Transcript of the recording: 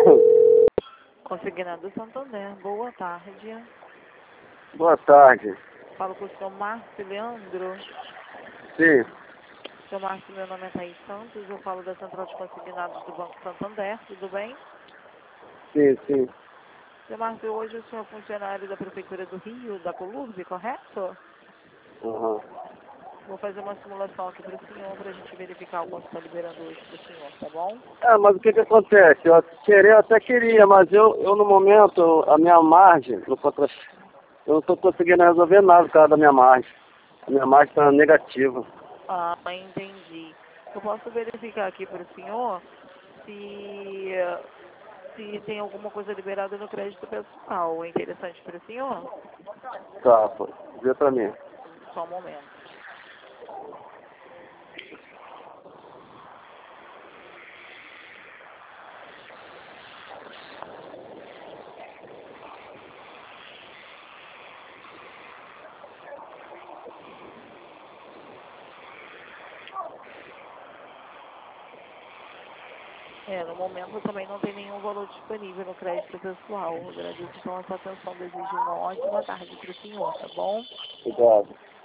Consignado Santander, boa tarde. Boa tarde. Falo com o senhor Márcio Leandro. Sim, Senhor Márcio, meu nome é Thaís Santos, eu falo da Central de Consignados do Banco Santander, tudo bem? sim. Senhor Márcio, hoje o senhor é funcionário da Prefeitura do Rio, da Colurbe, correto? Uhum. Vou fazer uma simulação aqui para o senhor, para a gente verificar o quanto está liberando hoje para o senhor, tá bom? Mas o que acontece? Eu até queria, mas eu no momento, a minha margem, eu não estou conseguindo resolver nada por causa da minha margem. A minha margem está negativa. Ah, entendi. Eu posso verificar aqui para o senhor se tem alguma coisa liberada no crédito pessoal. É interessante para o senhor? Tá, pô. Vê pra mim. Só um momento. No momento também não tem nenhum valor disponível no crédito pessoal. Eu agradeço então a sua atenção. Desejo uma ótima tarde para o senhor, tá bom? Obrigado.